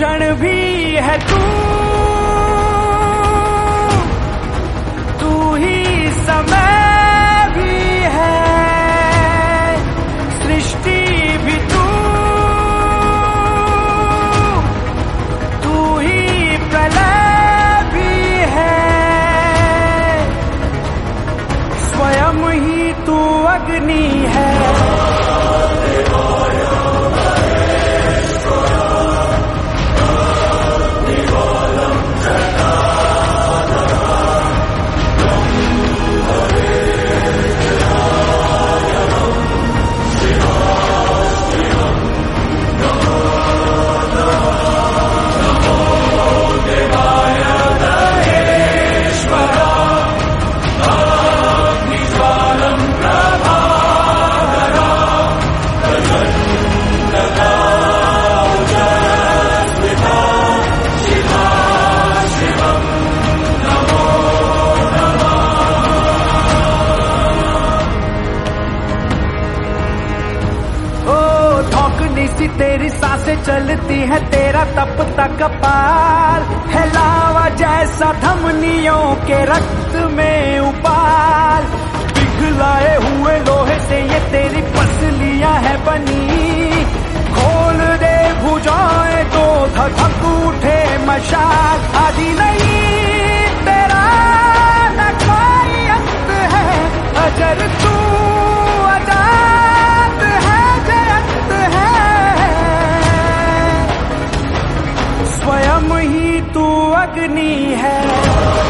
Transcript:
क्षण भी है तू ही समय भी है, सृष्टि भी तू ही प्रलय भी है, स्वयं ही तू अग्नि है। सी तेरी सांसें चलती है, तेरा तपता कपाल है लावा जैसा धमनियों के रक्त में उबाल। पिघलाए हुए लोहे से ये तेरी पसलियां है बनी, खोल दे भुजाएं तो धधक उठे मशाल। आदि नहीं तेरा न कोई अंत है, अजर तू अजात है, जयंत है, स्वयं ही तू अग्नि है।